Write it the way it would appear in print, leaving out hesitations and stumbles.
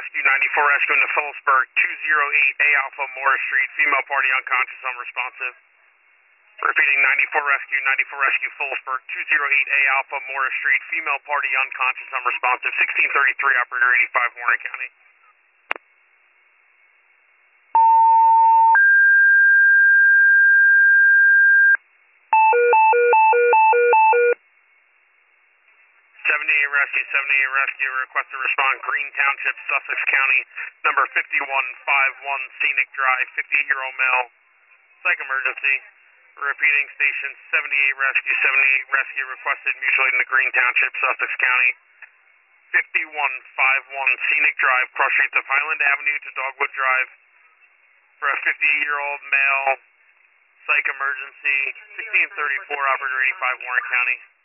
Rescue 94 Rescue into Phillipsburg, 208A Alpha Morris Street, female party unconscious, unresponsive. Repeating, 94 Rescue Phillipsburg, 208A Alpha Morris Street, female party unconscious, unresponsive, 1633, operator 85, Warren County. 78 Rescue, request to respond, Green Township, Sussex County, number 5151 Scenic Drive, 58-year-old male, psych emergency. Repeating, station 78 Rescue, requested mutual aid in the Green Township, Sussex County, 5151 Scenic Drive, cross streets of Highland Avenue to Dogwood Drive, for a 58-year-old male, psych emergency, 1634, operator 85, Warren County.